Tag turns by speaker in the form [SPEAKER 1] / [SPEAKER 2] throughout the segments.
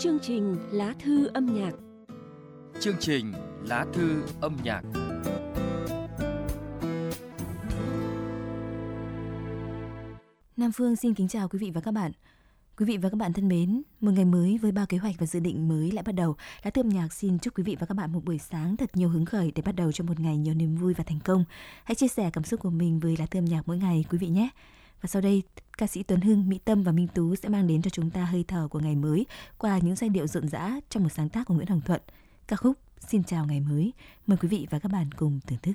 [SPEAKER 1] Chương trình Lá thư âm nhạc.
[SPEAKER 2] Chương trình Lá thư âm nhạc.
[SPEAKER 3] Nam Phương xin kính chào quý vị và các bạn. Quý vị và các bạn thân mến, một ngày mới với bao kế hoạch và dự định mới lại bắt đầu. Lá thư âm nhạc xin chúc quý vị và các bạn một buổi sáng thật nhiều hứng khởi để bắt đầu cho một ngày nhiều niềm vui và thành công. Hãy chia sẻ cảm xúc của mình với lá thư âm nhạc mỗi ngày quý vị nhé. Và sau đây, ca sĩ Tuấn Hưng, Mỹ Tâm và Minh Tú sẽ mang đến cho chúng ta hơi thở của ngày mới qua những giai điệu rộn rã trong một sáng tác của Nguyễn Hoàng Thuận. Ca khúc Xin chào ngày mới. Mời quý vị và các bạn cùng thưởng thức.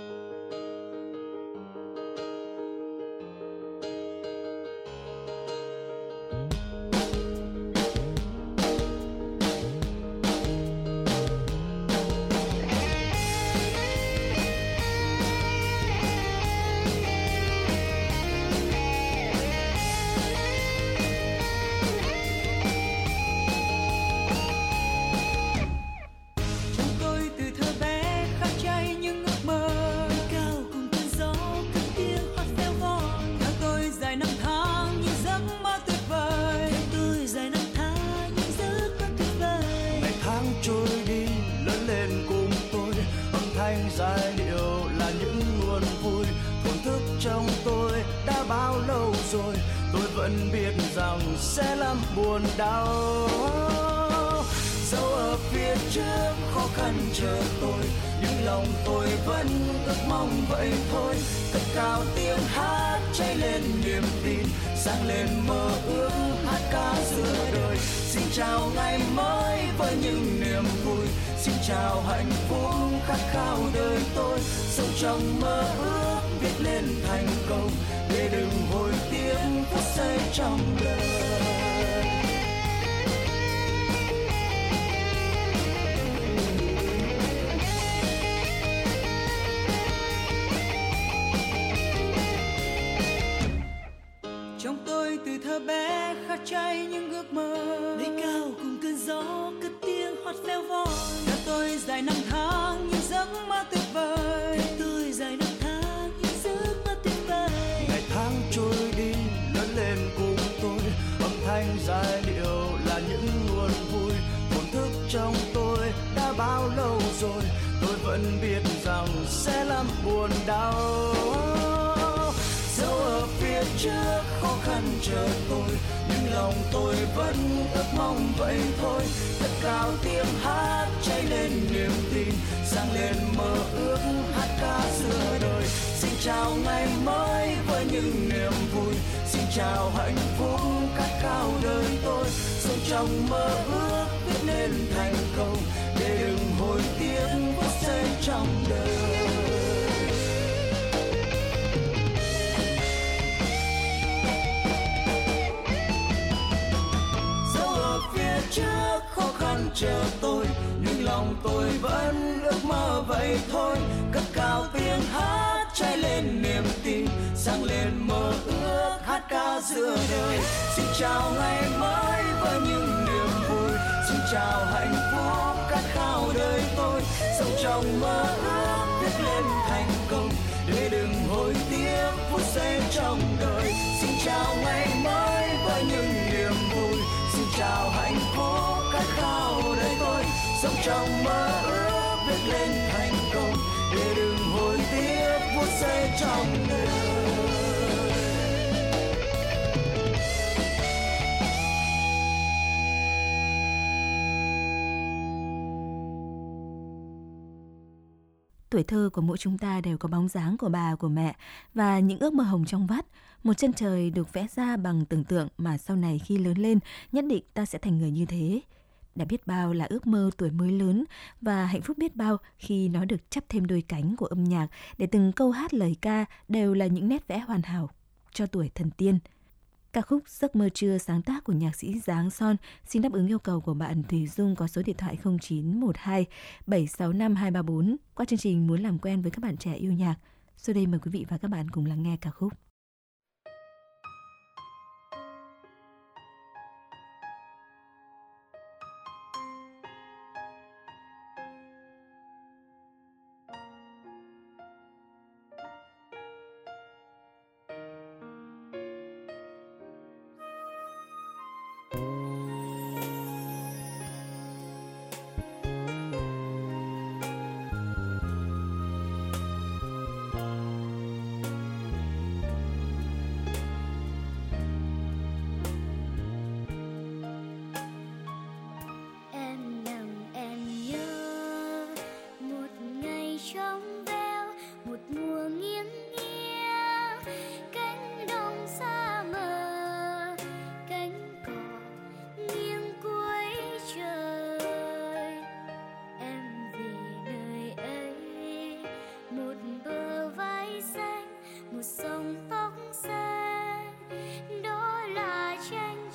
[SPEAKER 4] Giai điệu là những nguồn vui thổn thức trong tôi đã bao lâu rồi, tôi vẫn biết rằng sẽ lắm buồn đau. Dẫu ở phía trước khó khăn chờ tôi, nhưng lòng tôi vẫn ước mong vậy thôi. Cất cao tiếng hát cháy lên niềm tin, sáng lên mơ ước hát ca giữa đời. Xin chào ngày mới với những niềm vui, xin chào hạnh phúc khát khao đời tôi. Sống trong mơ ước viết lên thành công, để đừng hối tiếc phút giây trong đời.
[SPEAKER 5] Trong tôi từ thơ bé khát cháy những ước mơ,
[SPEAKER 6] nơi cao cùng cơn gió cất tiếng hót véo von.
[SPEAKER 5] Theo tôi dài năm tháng những giấc mơ tuyệt vời,
[SPEAKER 6] theo tôi dài năm tháng những giấc mơ tuyệt vời.
[SPEAKER 4] Ngày tháng trôi đi lớn lên cùng tôi, âm thanh giai điệu là những nguồn vui thổn thức trong tôi đã bao lâu rồi, tôi vẫn biết rằng sẽ lắm buồn đau. Dẫu ở phía trước khó khăn chờ tôi, nhưng lòng tôi vẫn ước mong vậy thôi. Cất cao tiếng hát cháy lên niềm tin, sáng lên mơ ước hát ca giữa đời. Xin chào ngày mới với những niềm vui, xin chào hạnh phúc khát khao đời tôi. Sống trong mơ ước viết nên thành công, để đừng hối tiếc phút giây trong đời. Trước khó khăn chờ tôi, nhưng lòng tôi vẫn ước mơ vậy thôi. Cất cao tiếng hát cháy lên niềm tin, sáng lên mơ ước hát ca giữa đời. Xin chào ngày mới với những niềm vui, xin chào hạnh phúc khát khao đời tôi. Sống trong mơ ước viết lên thành công, để đừng hối tiếc phút giây trong đời. Xin chào ngày mới với những niềm vui, xin chào hạnh phúc khát khao đời tôi. Sống trong mơ ước viết lên thành công, để đừng hối tiếc phút giây trong đời.
[SPEAKER 3] Tuổi thơ của mỗi chúng ta đều có bóng dáng của bà, của mẹ và những ước mơ hồng trong vắt. Một chân trời được vẽ ra bằng tưởng tượng mà sau này khi lớn lên nhất định ta sẽ thành người như thế. Đã biết bao là ước mơ tuổi mới lớn và hạnh phúc biết bao khi nó được chắp thêm đôi cánh của âm nhạc để từng câu hát lời ca đều là những nét vẽ hoàn hảo cho tuổi thần tiên. Ca khúc Giấc mơ trưa sáng tác của nhạc sĩ Giáng Son xin đáp ứng yêu cầu của bạn Thùy Dung có số điện thoại 0912 765 234 qua chương trình muốn làm quen với các bạn trẻ yêu nhạc. Sau đây mời quý vị và các bạn cùng lắng nghe ca khúc.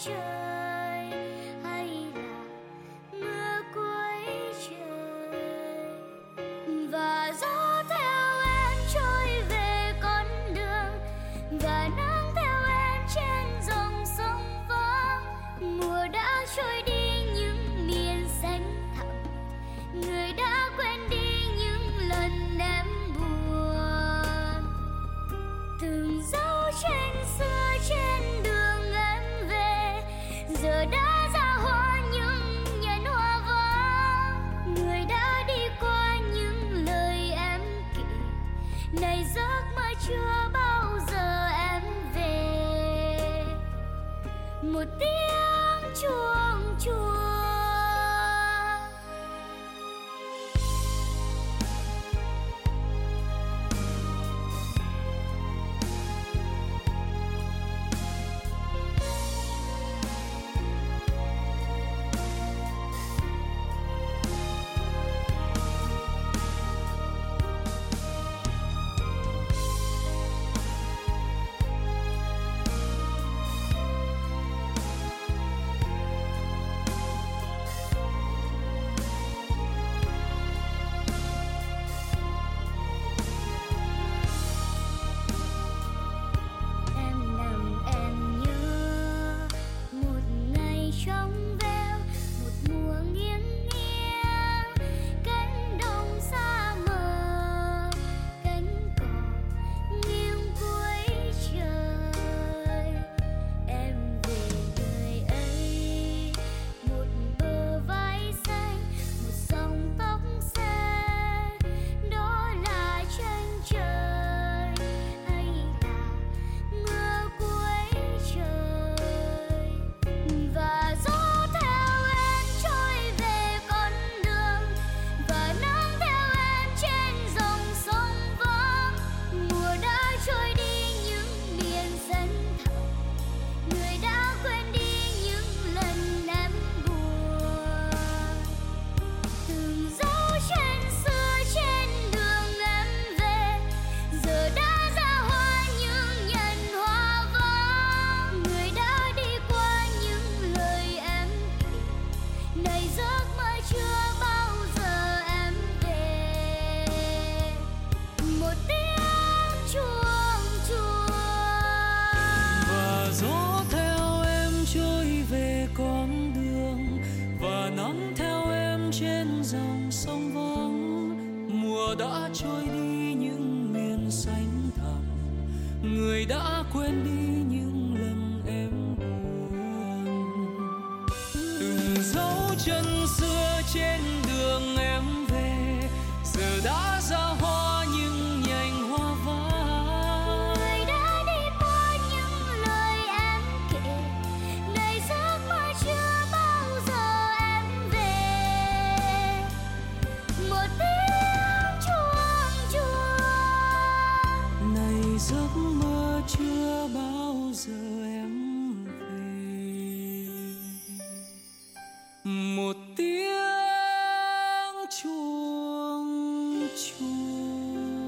[SPEAKER 7] trời hay là mưa cuối trời, và gió theo em trôi về con đường, và nắng theo em trên dòng sông vắng. Mùa đã trôi đi những miền xanh thẳm, người đã quên đi những lần em buồn. Từng dấu tranh xưa trên đường em về giờ đã ra hoa những nhành hoa vàng. Người đã đi qua những lời em kể, này giấc mơ chưa bao giờ em về. Một tiếng chuông chùa.
[SPEAKER 6] đã trôi đi những miền xanh thẳm, người đã quên đi những lần em buồn. Từng dấu chân xưa trên đường em về giờ đã ra hoa những nhành hoa vàng.
[SPEAKER 7] Người đã đi qua những lời em kể, này giấc mơ chưa bao giờ em về. Một tiếng chuông chuông,
[SPEAKER 6] này giấc mơ chưa bao giờ em về. Một tiếng chuông chuông.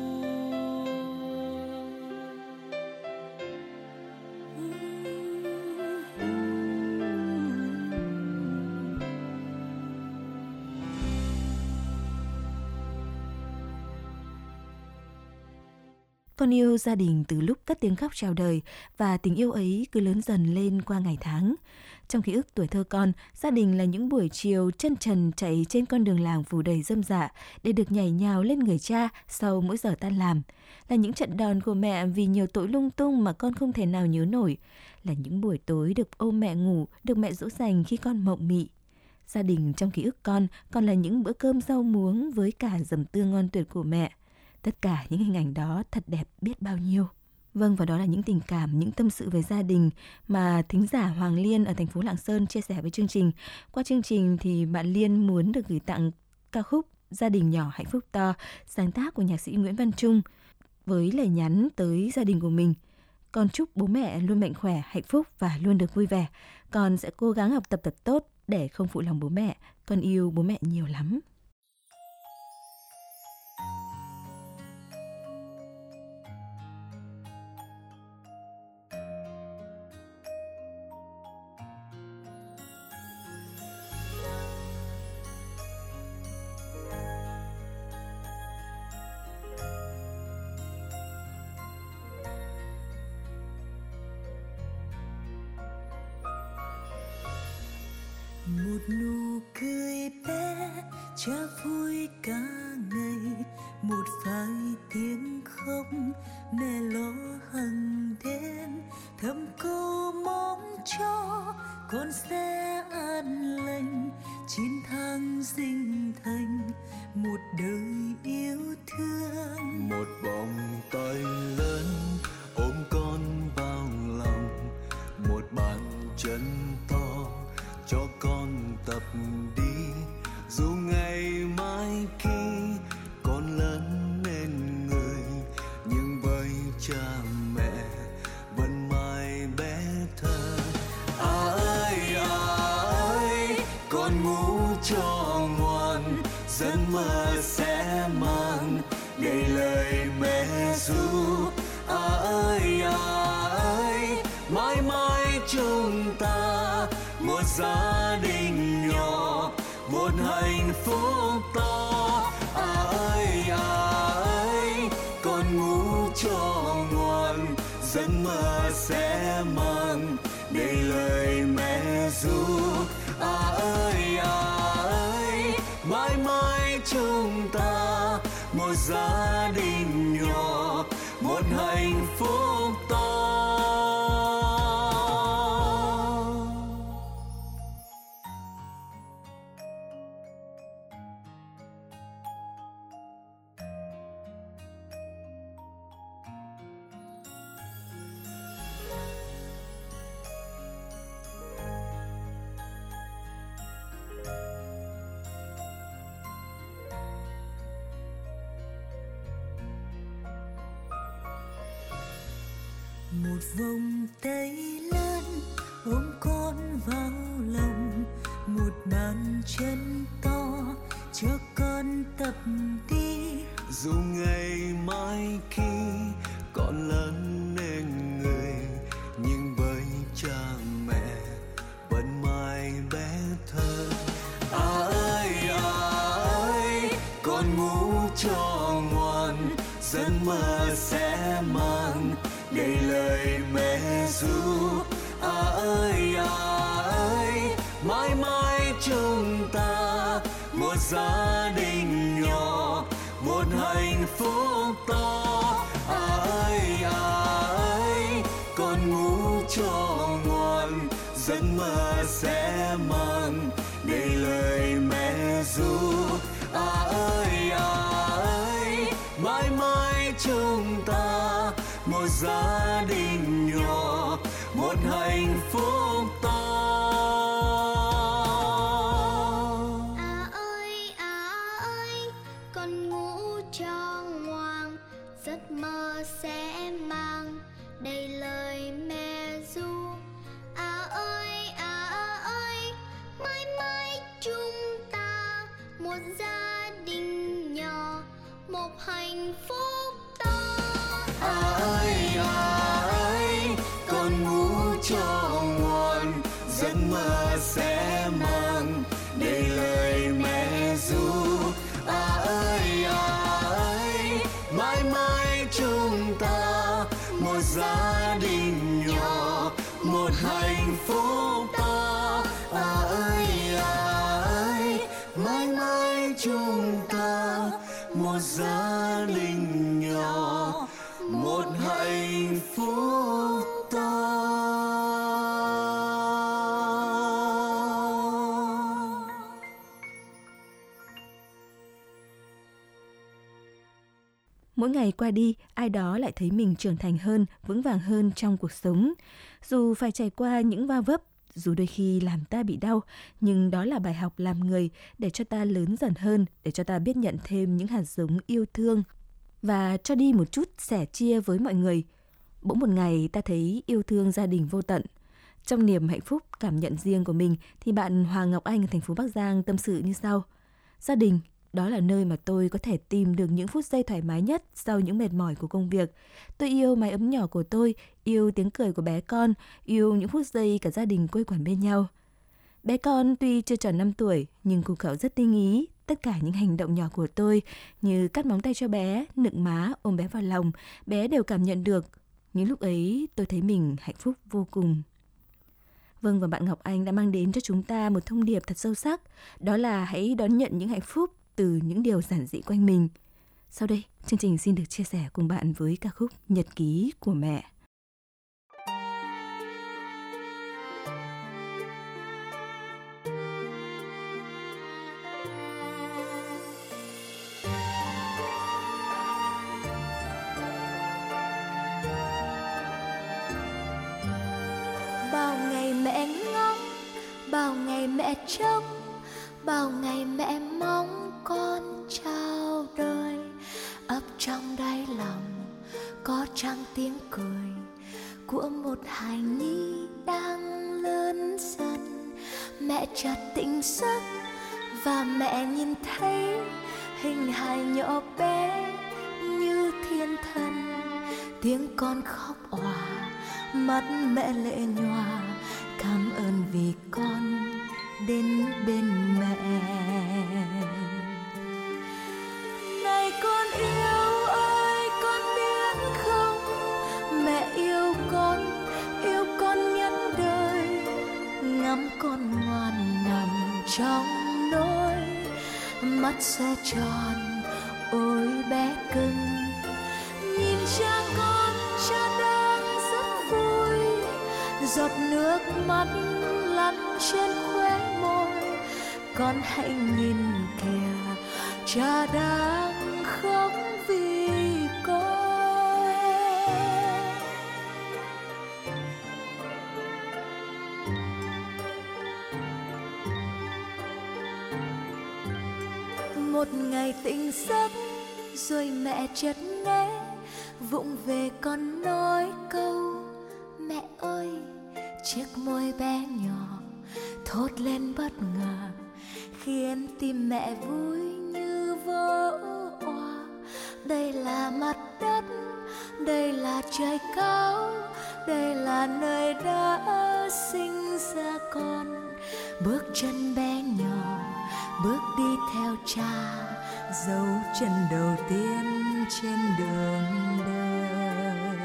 [SPEAKER 3] Con yêu gia đình từ lúc cất tiếng khóc chào đời và tình yêu ấy cứ lớn dần lên qua ngày tháng. Trong ký ức tuổi thơ con, gia đình là những buổi chiều chân trần chạy trên con đường làng phủ đầy rơm rạ để được nhảy nhào lên người cha sau mỗi giờ tan làm. Là những trận đòn của mẹ vì nhiều tội lung tung mà con không thể nào nhớ nổi. Là những buổi tối được ôm mẹ ngủ, được mẹ dỗ dành khi con mộng mị. Gia đình trong ký ức con còn là những bữa cơm rau muống với cả dầm tương ngon tuyệt của mẹ. Tất cả những hình ảnh đó thật đẹp biết bao nhiêu. Vâng, và đó là những tình cảm, những tâm sự về gia đình mà thính giả Hoàng Liên ở thành phố Lạng Sơn chia sẻ với chương trình. Qua chương trình thì bạn Liên muốn được gửi tặng ca khúc Gia đình nhỏ hạnh phúc to, sáng tác của nhạc sĩ Nguyễn Văn Trung, với lời nhắn tới gia đình của mình. Con chúc bố mẹ luôn mạnh khỏe, hạnh phúc và luôn được vui vẻ. Con sẽ cố gắng học tập thật tốt để không phụ lòng bố mẹ. Con yêu bố mẹ nhiều lắm.
[SPEAKER 6] Một nụ cười bé cha vui cả ngày, một vài tiếng khóc mẹ lo hằng đêm, thầm câu mong cho con sẽ an lành, chiến thắng dinh thành một đời yêu thương.
[SPEAKER 4] Một vòng tay lớn ôm con bao lòng, một bàn chân to cho con tập đi, dù ngày mai khi con lớn lên người, nhưng với cha mẹ vẫn mãi bé thơ. Ơi con ngủ cho ngoan, giấc mơ sẽ mang đầy lời mẹ ru. Ơi mãi mãi chúng ta một gia đình nhỏ, một hạnh phúc to. Ơi con ngủ cho ngoan, giấc mơ sẽ mang đầy lời mẹ ru. Ơi mãi mãi chúng ta một gia đình nhỏ, một hạnh phúc to.
[SPEAKER 6] Một vòng tay lớn ôm con vào lòng, một bàn chân to cho con tập đi,
[SPEAKER 4] dù ngày mai khi con lớn lên người, nhưng với cha mẹ vẫn mãi bé thơ. Ơi con ngủ cho ngoan, giấc mơ sẽ mang đầy lời mẹ ru. Ơi mãi mãi chúng ta một gia đình nhỏ, một hạnh phúc to. Ơi con ngủ cho ngoan, giấc mơ sẽ mang đầy lời mẹ ru. Ơi mãi mãi chúng ta một gia đình nhỏ, một hạnh phúc to.
[SPEAKER 7] ơi con ngủ cho ngoan, giấc mơ sẽ mang đầy lời mẹ ru. Ơi mãi mãi chúng ta một gia đình nhỏ, một hạnh phúc to.
[SPEAKER 4] Ơi con ngủ cho ngoan, giấc mơ sẽ mang đầy lời mẹ ru. Ơi mãi mãi chúng ta một gia đình nhỏ, một hạnh phúc to. Ơi mãi mãi chúng ta một gia đình nhỏ, một hạnh phúc to.
[SPEAKER 3] Mỗi ngày qua đi, ai đó lại thấy mình trưởng thành hơn, vững vàng hơn trong cuộc sống. Dù phải trải qua những va vấp, dù đôi khi làm ta bị đau, nhưng đó là bài học làm người để cho ta lớn dần hơn, để cho ta biết nhận thêm những hạt giống yêu thương và cho đi một chút sẻ chia với mọi người. Bỗng một ngày ta thấy yêu thương gia đình vô tận. Trong niềm hạnh phúc cảm nhận riêng của mình thì bạn Hoàng Ngọc Anh ở thành phố Bắc Giang tâm sự như sau. Gia đình, đó là nơi mà tôi có thể tìm được những phút giây thoải mái nhất sau những mệt mỏi của công việc. Tôi yêu mái ấm nhỏ của tôi, yêu tiếng cười của bé con, yêu những phút giây cả gia đình quây quần bên nhau. Bé con tuy chưa tròn 5 tuổi nhưng cô cậu rất tinh ý. Tất cả những hành động nhỏ của tôi như cắt móng tay cho bé, nựng má, ôm bé vào lòng, bé đều cảm nhận được. Những lúc ấy tôi thấy mình hạnh phúc vô cùng. Vâng, và bạn Ngọc Anh đã mang đến cho chúng ta một thông điệp thật sâu sắc. Đó là hãy đón nhận những hạnh phúc từ những điều giản dị quanh mình. Sau đây, chương trình xin được chia sẻ cùng bạn với ca khúc Nhật ký của mẹ.
[SPEAKER 7] Bao ngày mẹ ngóng, bao ngày mẹ trông, bao ngày mẹ mong con chào đời. Ấp trong đáy lòng có trăng tiếng cười của một hài nhi đang lớn dần. Mẹ chợt tỉnh giấc và mẹ nhìn thấy hình hài nhỏ bé như thiên thần. Tiếng con khóc òa, mắt mẹ lệ nhòa, cảm ơn vì con đến bên mẹ. Này con yêu ơi, con biết không, mẹ yêu con nhất đời. Ngắm con ngoan nằm trong nỗi, mắt sẽ tròn ôi bé cưng. Nhìn cha con, cha đang rất vui, giọt nước mắt lăn trên khóe môi. Con hãy nhìn kìa, cha đang khóc vì con. Một ngày tỉnh giấc rồi mẹ chợt nghe vụng về con nói câu mẹ ơi. Chiếc môi bé nhỏ thốt lên bất ngờ, khiến tim mẹ vui như vỡ òa. Đây là mặt đất, đây là trời cao, đây là nơi đã sinh ra con. Bước chân bé nhỏ bước đi theo cha, dấu chân đầu tiên trên đường đời.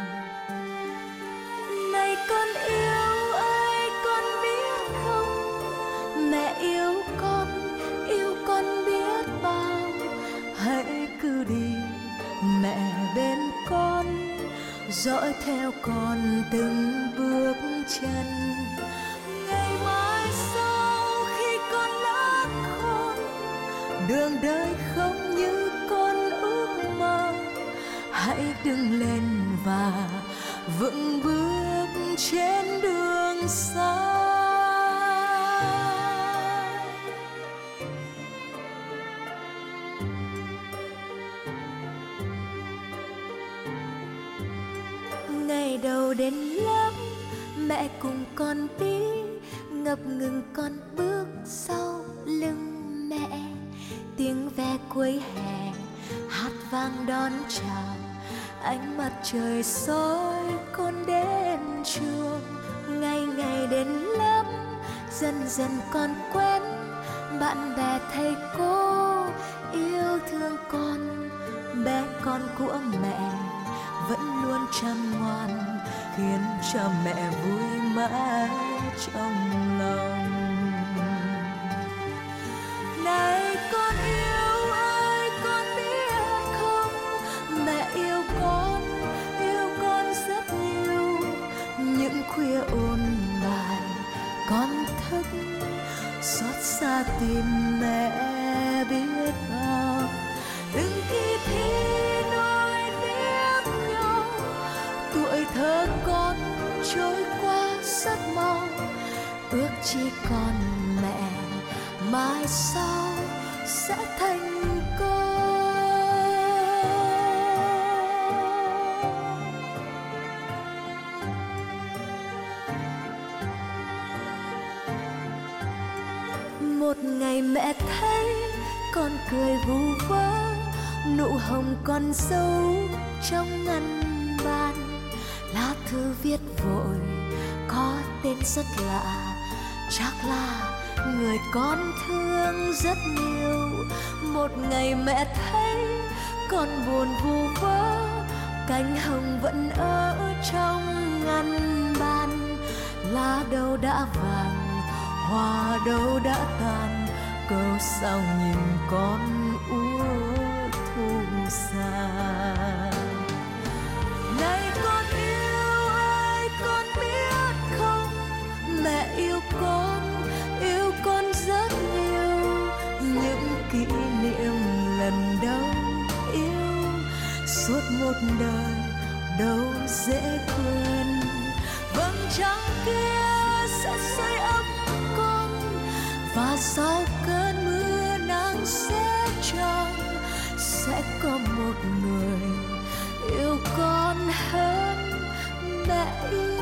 [SPEAKER 7] Này con yêu ơi, con biết không, mẹ yêu con biết bao. Hãy cứ đi mẹ bên con, dõi theo con từng bước chân. Ngày mai sau khi con lớn khôn, đường đời không như con ước mơ. Hãy đứng lên và vững bước trên đường xa. Ngày đầu đến lớp, mẹ cùng con đi, ngập ngừng con bước sau lưng mẹ. Tiếng ve cuối hè hát vang đón chào, ánh mặt trời soi con đến trường. Ngày ngày đến lớp, dần dần con quen bạn bè thầy cô yêu thương con. Bé con của mẹ vẫn luôn chăm ngoan, khiến cho mẹ vui mãi trong lòng. Này con yêu ơi, con biết không, mẹ yêu con rất nhiều. Những khuya ôn bài con thức, xót xa tìm mẹ biết bao. Từng kỳ thi nối tiếp nhau, tuổi thơ con trôi qua rất mau. Ước chỉ còn mẹ mai sau sẽ thành công. Một ngày mẹ thấy con cười vu vơ, nụ hồng con dấu trong ngăn bàn. Lá thư viết vội có tên rất lạ, chắc là người con thương rất nhiều. Một ngày mẹ thấy con buồn vu vơ, cánh hồng vẫn ở trong ngăn bàn. Lá
[SPEAKER 8] đâu đã vàng, hoa đâu đã tàn, câu sao nhìn con úa thu xa. Này con yêu ơi, con biết không, mẹ yêu con rất nhiều. Những kỷ niệm lần đầu yêu suốt một đời đâu dễ quên. Vầng trăng kia sẽ sưởi ấm con, và sau cơn mưa nắng sẽ trong, sẽ có một người yêu con hơn mẹ yêu.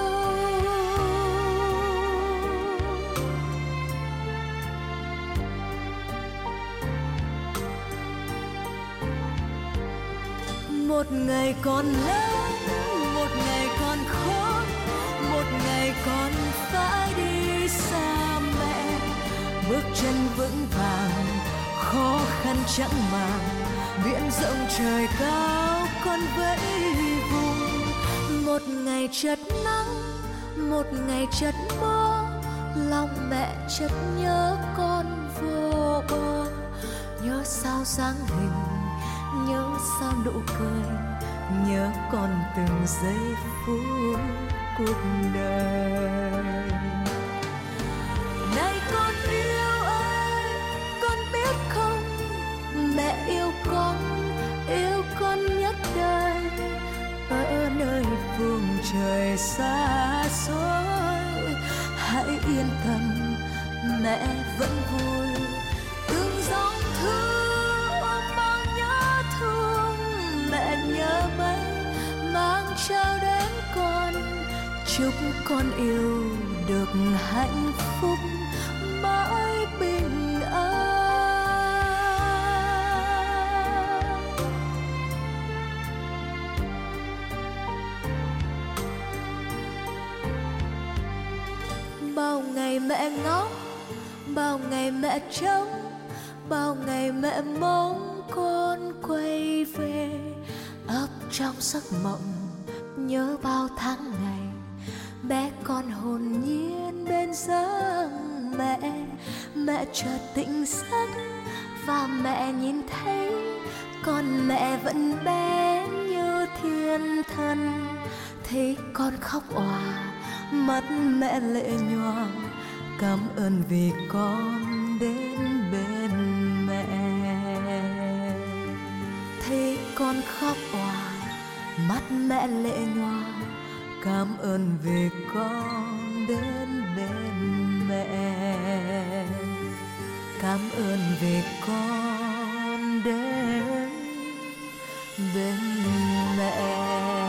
[SPEAKER 8] Một ngày còn lớn, một ngày còn khóc, một ngày còn phải đi xa mẹ. Bước chân vững vàng, khó khăn chẳng màng, biển rộng trời cao con vẫy vùng. Một ngày chợt nắng, một ngày chợt mưa, lòng mẹ chợt nhớ con vô bờ. Nhớ sao dáng hình, nhớ sao nụ cười, nhớ con từng giây phút cuộc đời. Này con yêu ơi, con biết không, mẹ yêu con nhất đời. Ở nơi phương trời xa xôi, hãy yên tâm, mẹ vẫn vui. Từng dòng thư ôm bao nhớ thương, mẹ nhớ mấy mang trao đến con. Chúc con yêu được hạnh phúc mãi bình an. Bao ngày mẹ ngóng, bao ngày mẹ trông, bao ngày mẹ mong con quay về. Ấp trong giấc mộng nhớ bao tháng ngày, bé con hồn nhiên bên giấc mẹ. Mẹ chợt tỉnh giấc và mẹ nhìn thấy con mẹ vẫn bé như thiên thần. Thấy con khóc òa, mắt mẹ lệ nhòa, cảm ơn vì con đến bên mẹ. Thấy con khóc òa, mắt mẹ lệ nhòa, cảm ơn vì con đến bên mẹ. Cảm ơn vì con đến bên mẹ.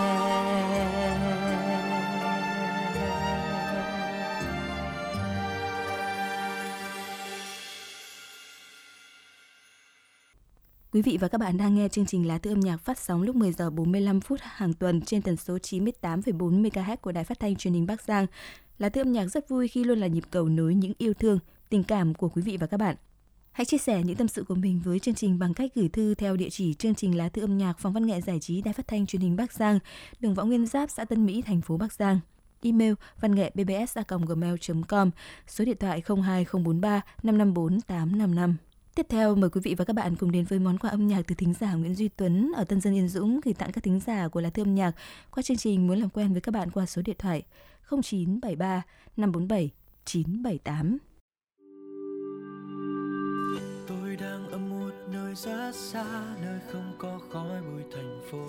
[SPEAKER 3] Quý vị và các bạn đang nghe chương trình Lá Thư âm nhạc phát sóng lúc 10 giờ 45 phút hàng tuần trên tần số 98,4 MHz của Đài Phát thanh Truyền hình Bắc Giang. Lá Thư âm nhạc rất vui khi luôn là nhịp cầu nối những yêu thương, tình cảm của quý vị và các bạn. Hãy chia sẻ những tâm sự của mình với chương trình bằng cách gửi thư theo địa chỉ chương trình Lá Thư âm nhạc, Phòng Văn nghệ Giải trí, Đài Phát thanh Truyền hình Bắc Giang, đường Võ Nguyên Giáp, xã Tân Mỹ, thành phố Bắc Giang. Email vanngệ@bbs.gmail.com, số điện thoại 02043 554 855. Tiếp theo, mời quý vị và các bạn cùng đến với món quà âm nhạc từ thính giả Nguyễn Duy Tuấn ở Tân Dân Yên Dũng gửi tặng các thính giả của Lá Thư âm nhạc qua chương trình muốn làm quen với các bạn qua số điện thoại 0973 547 978.
[SPEAKER 4] Tôi đang ở một nơi rất xa, nơi không có khói bụi thành phố,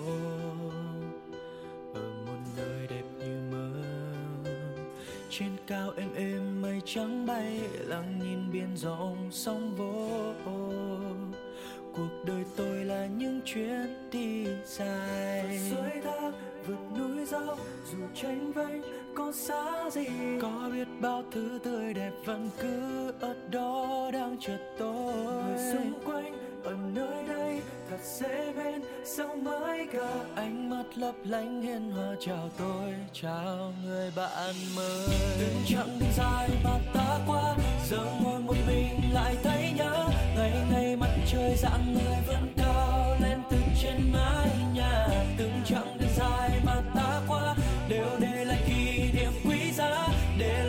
[SPEAKER 4] ở một nơi đẹp như mơ. Trên cao êm êm mây trắng bay, lặng nhìn biển rộng sóng vỗ. Cuộc đời tôi là những chuyến đi dài, suối thác vượt núi dốc, dù tranh vênh có xa gì, có biết bao thứ tươi đẹp vẫn cứ ở đó đang chờ tôi. Người xung quanh ở nơi đây thật dễ bên, sao mới gặp ánh mắt lấp lánh hiền hòa chào tôi, chào người bạn mới. Từng chặng đường dài mà ta qua, giờ ngồi một mình lại thấy nhớ, ngày ngày mặt trời rạng người vẫn cao lên từ trên mái nhà. Từng chặng đường dài mà ta qua đều để lại kỷ niệm quý giá, để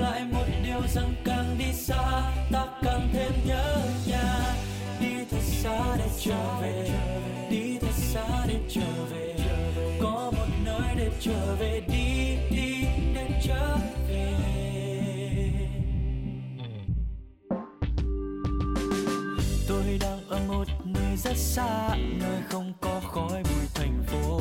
[SPEAKER 6] rằng càng đi xa ta càng thêm nhớ nhà. Đi thật xa để trở về, đi thật xa để trở về, có một nơi để trở về, đi đi để trở về. Tôi đang ở một nơi rất xa, nơi không có khói bụi thành phố,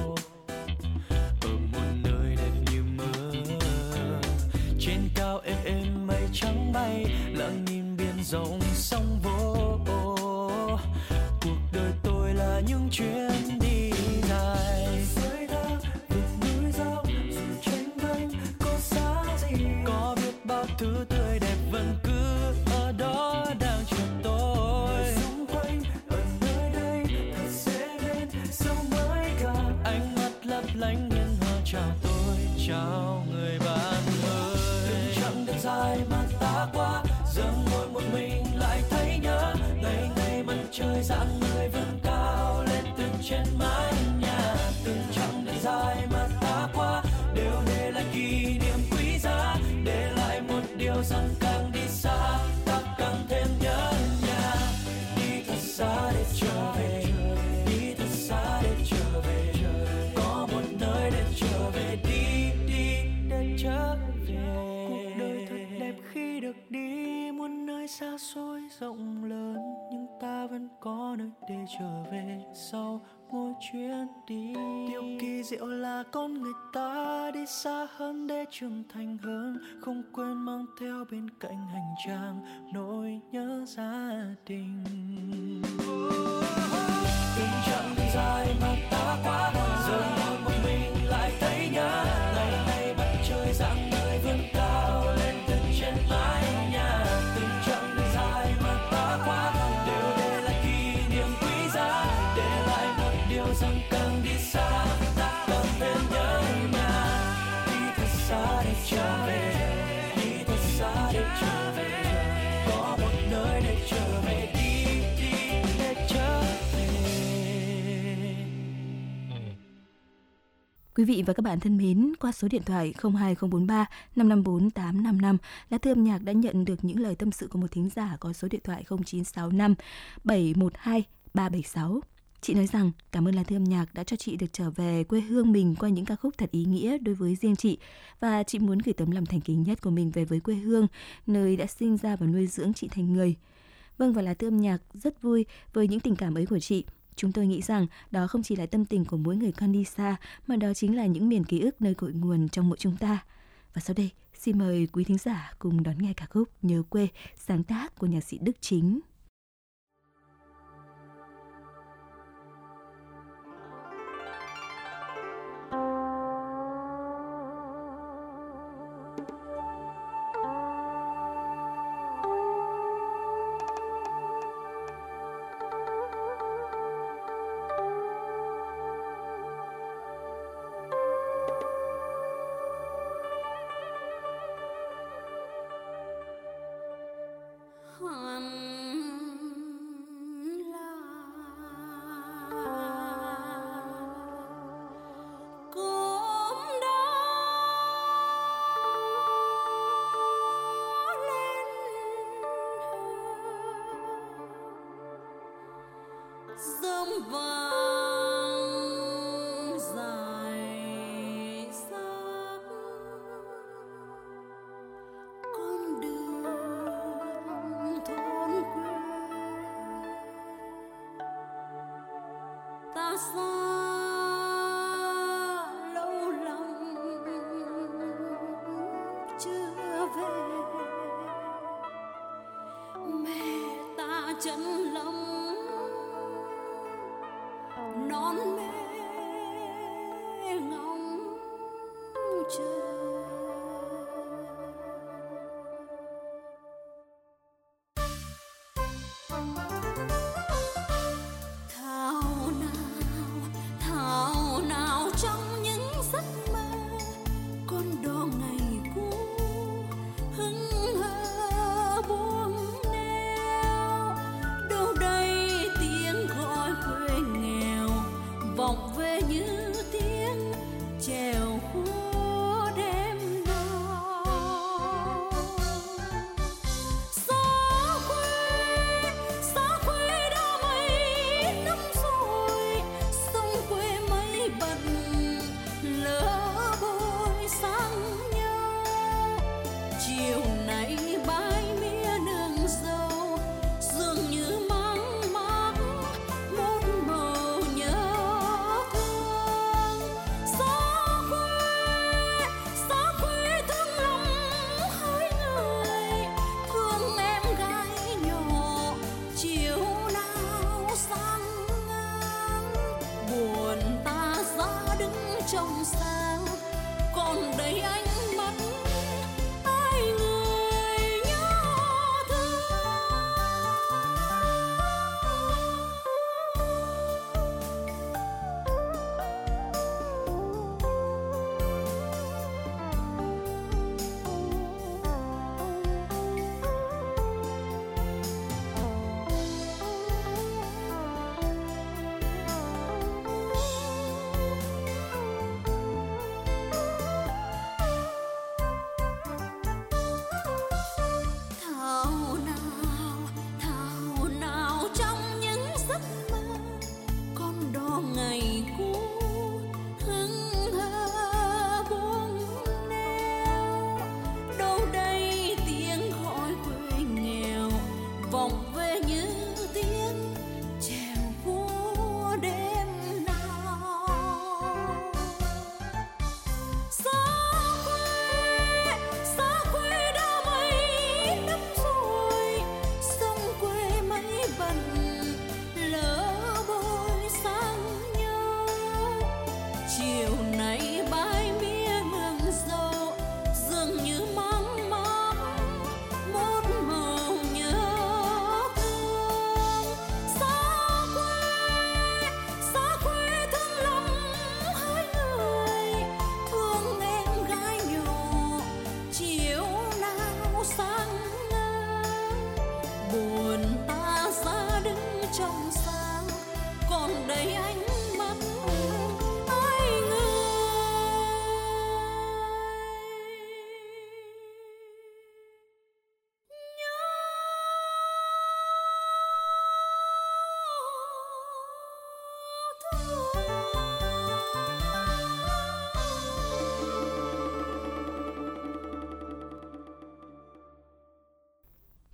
[SPEAKER 6] ở một nơi đẹp như mơ. Trên cao êm êm mây trắng bay, lặng nhìn biển rộng sóng vỗ. Cuộc đời tôi là những chuyến đi dài, dưới đó vượt núi dốc dù tranh vênh có xa gì, có biết bao thứ tươi đẹp vẫn cứ ở đó đang chờ tôi. Xung quanh ở nơi đây thật dễ bên sao mới gặp, ánh mắt lấp lánh nhân hoa chào tôi, chào người bạn ơi. Từng chặng đường dài mà ta qua, giờ ngồi một mình lại thấy nhớ ngày ngày mặt trời rạng người vươn cao lên từ trên mái nhà. Từng chặng đường dài mà ta qua đều để lại kỷ niệm quý giá, để lại một điều rằng càng đi xa ta càng thêm nhớ nhà. Đi thật xa để trở về, đi thật xa để trở về, có một nơi để trở về, đi đi để trở về. Cuộc đời thật đẹp khi được đi muôn nơi xa xôi rộng lớn, nhưng ta vẫn có nơi để trở về sau mỗi chuyến đi. Điều kỳ diệu là con người ta đi xa hơn để trưởng thành hơn, không quên mang theo bên cạnh hành trang nỗi nhớ gia đình. Từng chặng đường dài mà ta qua, giờ ngồi một mình lại thấy nhớ ngày ngày mặt trời rạng ngời vươn cao lên từ trên mái nhà. Từng chặng đường dài mà ta qua đều để lại kỷ niệm quý giá, để lại một điều rằng càng đi xa ta càng thêm nhớ nhà. Đi thật xa để trở về, đi thật xa để trở về, có một nơi để trở về, đi đi để trở về.
[SPEAKER 3] Quý vị và các bạn thân mến, qua số điện thoại 02043 554 855, Lá Thư Âm Nhạc đã nhận được những lời tâm sự của một thính giả có số điện thoại 0965 712 376. Chị nói rằng cảm ơn Lá Thư Âm Nhạc đã cho chị được trở về quê hương mình qua những ca khúc thật ý nghĩa đối với riêng chị, và chị muốn gửi tấm lòng thành kính nhất của mình về với quê hương, nơi đã sinh ra và nuôi dưỡng chị thành người. Vâng, và Lá Thư Âm Nhạc rất vui với những tình cảm ấy của chị. Chúng tôi nghĩ rằng đó không chỉ là tâm tình của mỗi người con đi xa, mà đó chính là những miền ký ức nơi cội nguồn trong mỗi chúng ta. Và sau đây, xin mời quý thính giả cùng đón nghe ca khúc Nhớ Quê, sáng tác của nhạc sĩ Đức Chính.
[SPEAKER 8] Đâu đây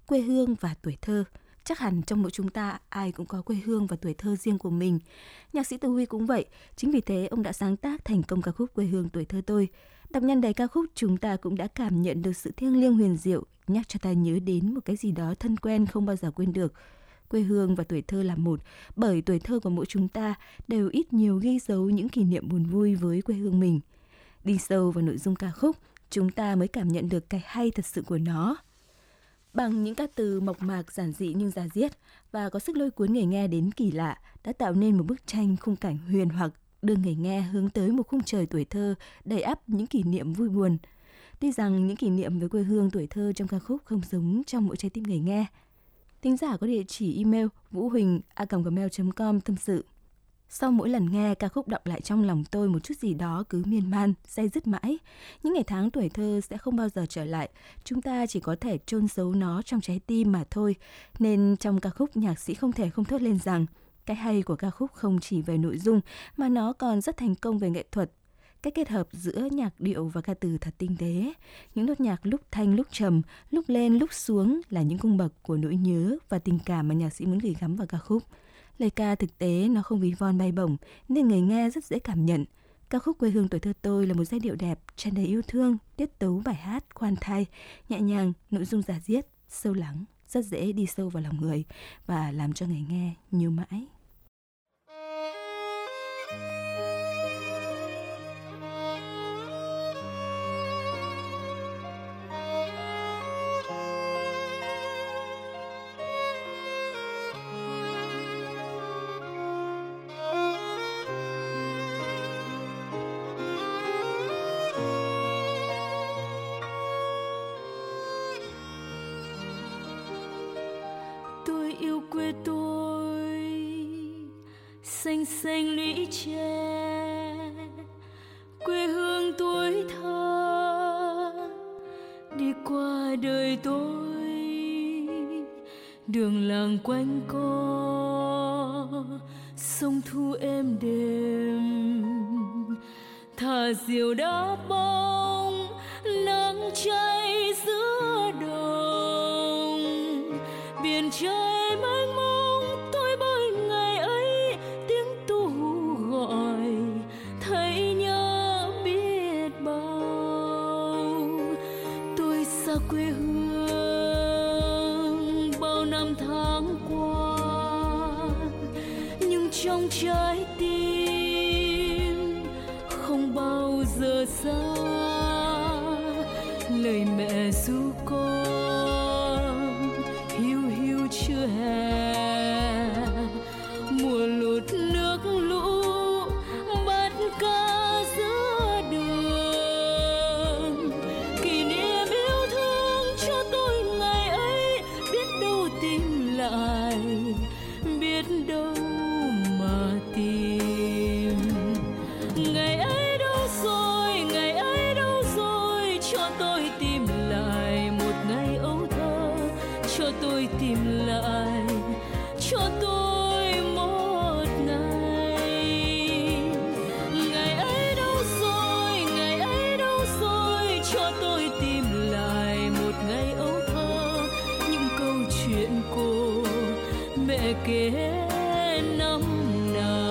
[SPEAKER 3] quê hương và tuổi thơ. Chắc hẳn trong mỗi chúng ta ai cũng có quê hương và tuổi thơ riêng của mình. Nhạc sĩ Từ Huy cũng vậy, chính vì thế ông đã sáng tác thành công ca khúc Quê hương tuổi thơ tôi. Đọc nhân đầy ca khúc, chúng ta cũng đã cảm nhận được sự thiêng liêng huyền diệu, nhắc cho ta nhớ đến một cái gì đó thân quen không bao giờ quên được. Quê hương và tuổi thơ là một, bởi tuổi thơ của mỗi chúng ta đều ít nhiều ghi dấu những kỷ niệm buồn vui với quê hương mình. Đi sâu vào nội dung ca khúc, chúng ta mới cảm nhận được cái hay thật sự của nó. Bằng những ca từ mộc mạc giản dị nhưng da diết và có sức lôi cuốn người nghe đến kỳ lạ, đã tạo nên một bức tranh khung cảnh huyền hoặc, đưa người nghe hướng tới một khung trời tuổi thơ đầy ắp những kỷ niệm vui buồn. Tuy rằng những kỷ niệm với quê hương tuổi thơ trong ca khúc không giống trong mỗi trái tim người nghe. Thính giả có địa chỉ email vuhuỳnh@gmail.com tâm sự. Sau mỗi lần nghe, ca khúc đọng lại trong lòng tôi một chút gì đó cứ miên man, day dứt mãi. Những ngày tháng tuổi thơ sẽ không bao giờ trở lại, chúng ta chỉ có thể chôn giấu nó trong trái tim mà thôi. Nên trong ca khúc, nhạc sĩ không thể không thốt lên rằng cái hay của ca khúc không chỉ về nội dung mà nó còn rất thành công về nghệ thuật. Cách kết hợp giữa nhạc điệu và ca từ thật tinh tế. Những nốt nhạc lúc thanh lúc trầm, lúc lên lúc xuống là những cung bậc của nỗi nhớ và tình cảm mà nhạc sĩ muốn gửi gắm vào ca khúc. Lời ca thực tế nó không ví von bay bổng nên người nghe rất dễ cảm nhận. Ca khúc Quê hương tuổi thơ tôi là một giai điệu đẹp, tràn đầy yêu thương, tiết tấu bài hát khoan thai, nhẹ nhàng, nội dung dả diết, sâu lắng, rất dễ đi sâu vào lòng người và làm cho người nghe nhớ mãi.
[SPEAKER 8] Quê tôi xanh xanh lũy tre, quê hương tuổi thơ đi qua đời tôi, đường làng quanh co sông thu êm đềm, thả diều đá bóng nắng cháy giữa đồng, biển trời mênh mông tôi bơi ngày ấy, tiếng tu gọi thấy nhớ biết bao. Tôi xa quê hương bao năm tháng qua, nhưng trong trái tim không bao giờ xa lời mẹ ru con hiu hiu chưa hè, mùa lụt nước lũ bắt cá giữa đường, kỷ niệm yêu thương cho tôi ngày ấy, biết đâu tìm lại, biết đâu mà tìm. Ngày ấy đâu rồi, ngày ấy đâu rồi, cho tôi tìm lại một ngày ấu thơ, cho tôi tìm lại, cho tôi một ngày. Ngày ấy đâu rồi, ngày ấy đâu rồi, cho tôi tìm lại một ngày ấu thơ, những câu chuyện cô mẹ kể năm nào.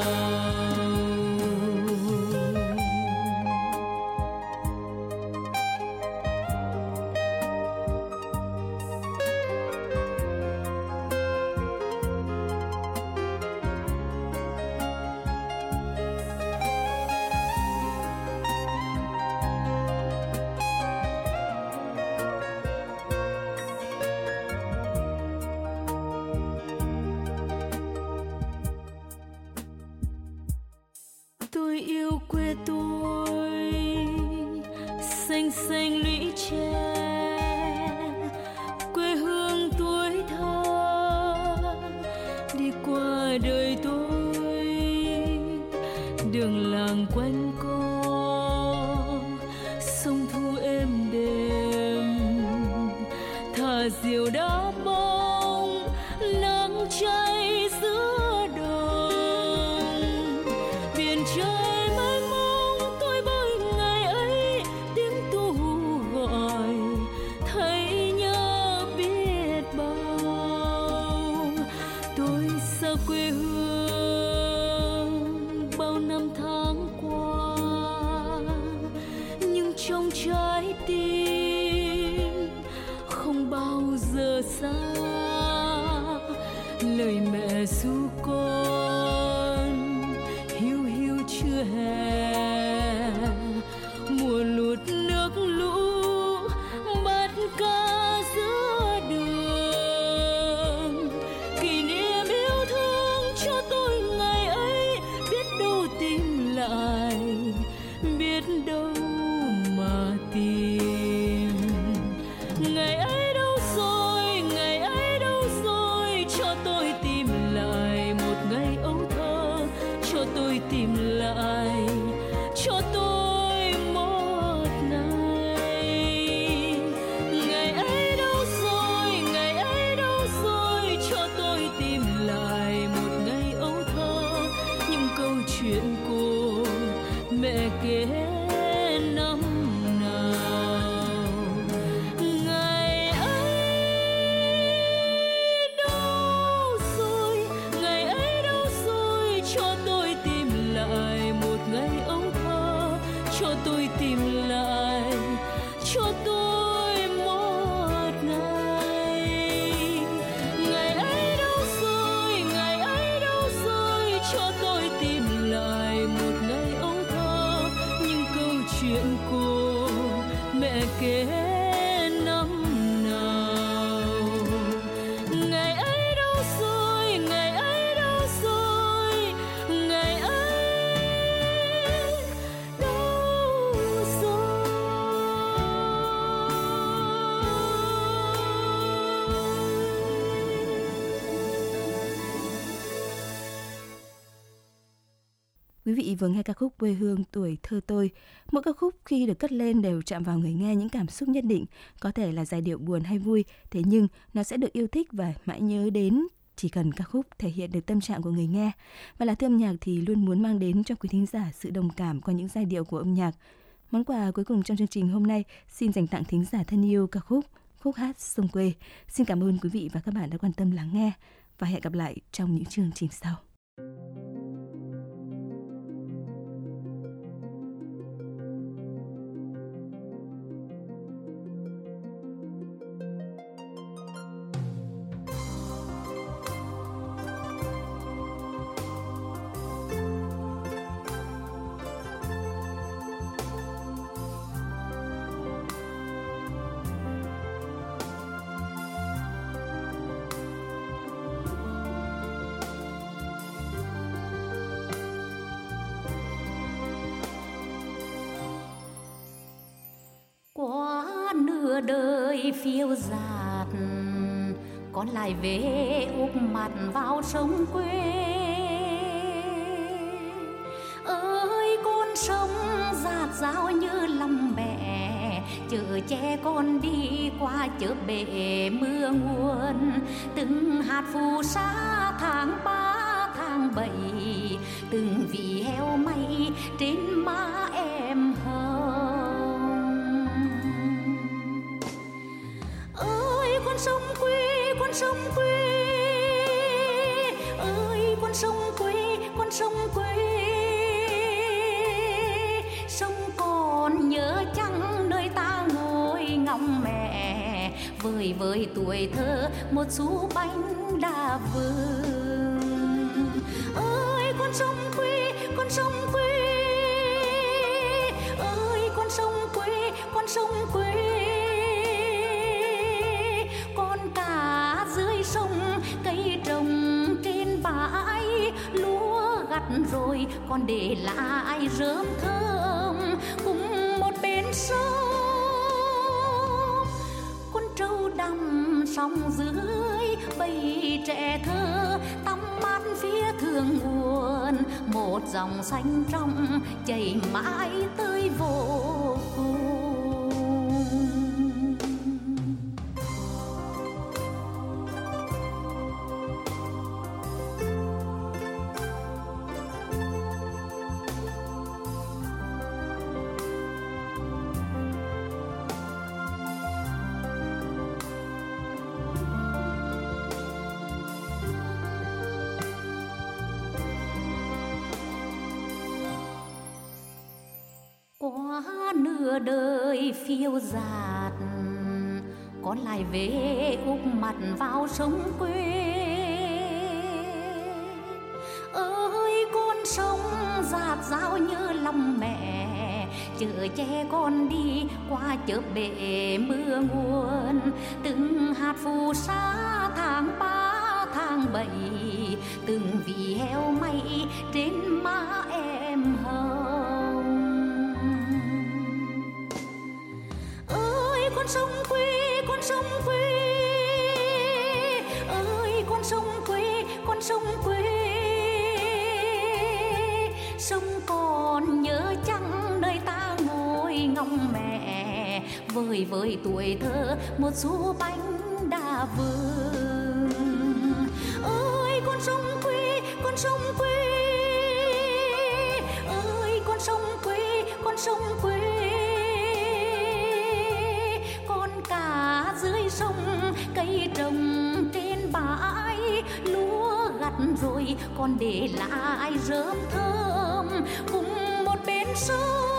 [SPEAKER 8] Tôi yêu quê tôi xanh xanh lũy tre, quê hương tuổi thơ đi qua đời tôi, đường làng quanh co sông thu êm đềm, thả diều đá bóng nắng cháy giữa đồng, biển trời mênh mông tôi bơi ngày ấy, tiếng tu gọi thấy nhớ biết bao.
[SPEAKER 6] mẹ ru con hiu hiu chưa hè, mùa lụt nước lũ bắt cá giữa đường. Kỷ niệm yêu thương cho tôi ngày ấy, biết đâu tìm lại, biết đâu mà tìm. Ngày ấy đâu rồi, ngày ấy đâu rồi, cho tôi tìm lại một ngày ấu thơ, cho tôi tìm lại, cho tôi một ngày. Ngày ấy đâu rồi, ngày ấy đâu rồi, cho tôi tìm lại một ngày ấu thơ, những câu chuyện cô mẹ kể năm nào. Ngày ấy đâu rồi, ngày ấy đâu rồi, cho tôi tìm lại một ngày ấu thơ, cho tôi tìm lại, cho tôi một ngày. Ngày ấy đâu rồi, ngày ấy đâu rồi, cho tôi tìm lại một ngày ấu thơ, những câu chuyện cô mẹ kể năm nào. Ngày ấy đâu rồi, ngày ấy đâu rồi, ngày ấy đâu rồi.
[SPEAKER 3] Quý vị vừa nghe ca khúc Quê hương tuổi thơ tôi. Mỗi ca khúc khi được cất lên đều chạm vào người nghe những cảm xúc nhất định, có thể là giai điệu buồn hay vui, thế nhưng nó sẽ được yêu thích và mãi nhớ đến chỉ cần ca khúc thể hiện được tâm trạng của người nghe. Và Lá Thư âm nhạc thì luôn muốn mang đến cho quý thính giả sự đồng cảm qua những giai điệu của âm nhạc. Món quà cuối cùng trong chương trình hôm nay xin dành tặng thính giả thân yêu ca khúc Khúc hát sông quê. Xin cảm ơn quý vị và các bạn đã quan tâm lắng nghe và hẹn gặp lại trong những chương trình sau.
[SPEAKER 9] Qua nửa đời phiêu dạt, con lại về úp mặt vào sông quê. Ơi con sông dạt dào như lòng mẹ, chở che con đi qua chợ bể mưa nguồn. Từng hạt phù sa tháng 3 tháng 7, từng vì heo may trên má em hồng. Ơi con sông quê, con sông quê, ơi con sông quê, con sông quê. Sông còn nhớ chăng nơi ta ngồi ngóng mẹ, vơi vơi tuổi thơ một xu bánh đa vừng. Ơi con sông quê, con sông quê, ơi con sông quê, con sông quê. Con cá dưới sông, cây trồng trên bãi, lúa gặt rồi còn để lại rơm thơm cùng một bên sông. Con trâu đầm sông dưới bầy trẻ thơ tắm mát phía thượng nguồn, một dòng xanh trong chảy mãi tới vô cùng. Qua nửa đời phiêu dạt, con lại về úp mặt vào sông quê. sông dạt dào như lòng mẹ, chở che con đi qua chớp bể mưa nguồn. Từng hạt phù sa tháng 3 tháng 7, từng vì heo may trên má em hồng. Ơi con sông quê, con sông quê, ơi con sông quê, con sông quê. Sông còn nhớ chăng nơi ta ngồi ngóng mẹ, vơi vơi tuổi thơ một xu bánh đa vừng. Ơi con sông quê, con sông quê, ơi con sông quê, con sông quê. Con cá dưới sông, cây trồng trên bãi, lúa gặt rồi còn để lại rơm thơm cùng một bên sông.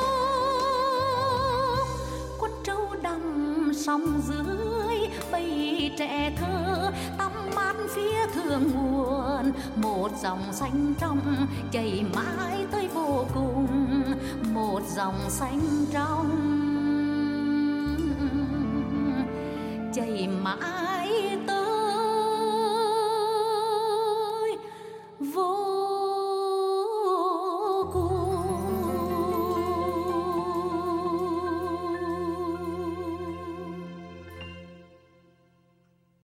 [SPEAKER 9] Con trâu đầm sông dưới bầy trẻ thơ tắm mát phía thượng nguồn. Một dòng xanh trong chảy mãi tới vô cùng, một dòng xanh trong chảy mãi